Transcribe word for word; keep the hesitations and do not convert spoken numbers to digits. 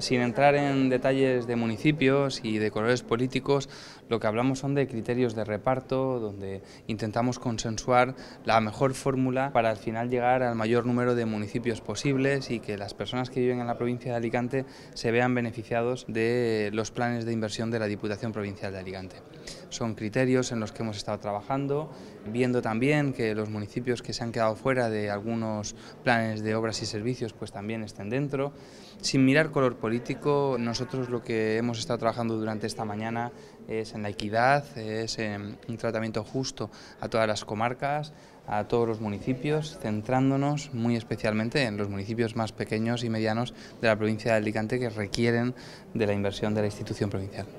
Sin entrar en detalles de municipios y de colores políticos, lo que hablamos son de criterios de reparto, donde intentamos consensuar la mejor fórmula para al final llegar al mayor número de municipios posibles y que las personas que viven en la provincia de Alicante se vean beneficiados de los planes de inversión de la Diputación Provincial de Alicante. Son criterios en los que hemos estado trabajando, viendo también que los municipios que se han quedado fuera de algunos planes de obras y servicios pues también estén dentro. Sin mirar color político, nosotros lo que hemos estado trabajando durante esta mañana es en la equidad, es en un tratamiento justo a todas las comarcas, a todos los municipios, centrándonos muy especialmente en los municipios más pequeños y medianos de la provincia de Alicante que requieren de la inversión de la institución provincial.